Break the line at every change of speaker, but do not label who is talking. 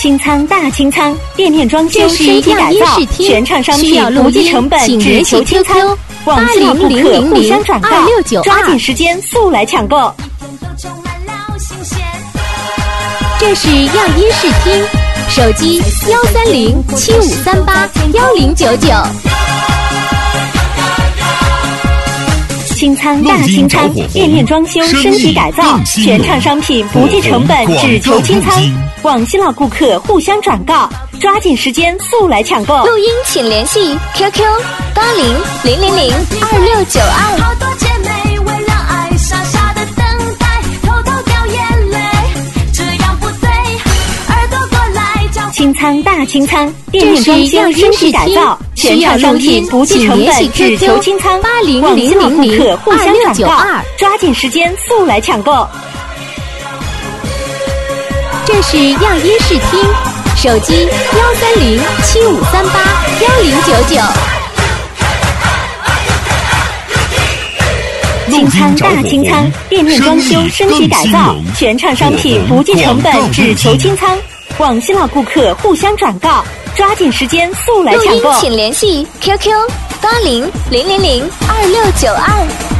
清仓大清仓，店面装修升级改造，全场商品不计成本，只求清仓。网信顾客互相转告，抓紧时间速来抢购。
这是样音视听，手机13075381099。
清仓大清仓，店面装修升级改造，全场商品不计成本，只求清仓。网信老顾客互相转告，抓紧时间速来抢购。
录音请联系 QQ8000026992。
好多姐妹为了爱傻傻的等待，偷偷掉眼泪，这样不对，耳朵过来叫。
清仓大清仓，店面装修升级改造，全场商品不计成本，只求清仓。网信老顾客互相转告，抓紧时间速来抢购。
这是样音视听，手机13075381099。
清仓大清仓，店面装修升级改造，全场商品不计成本，只求清仓。网信老顾客互相转告，抓紧时间速来抢购。
录音请联系 QQ8000026992。